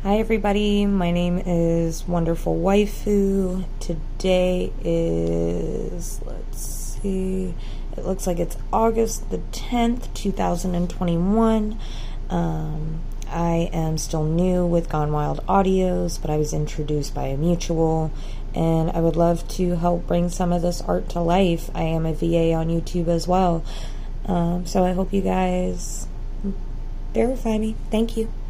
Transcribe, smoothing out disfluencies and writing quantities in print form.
Hi everybody, my name is Wonderful Waifu. Today is, it looks like it's August the 10th, 2021. I am still new with Gone Wild Audios, but I was introduced by a mutual, and I would love to help bring some of this art to life. I am a VA on YouTube as well, so I hope you guys verify me. Thank you.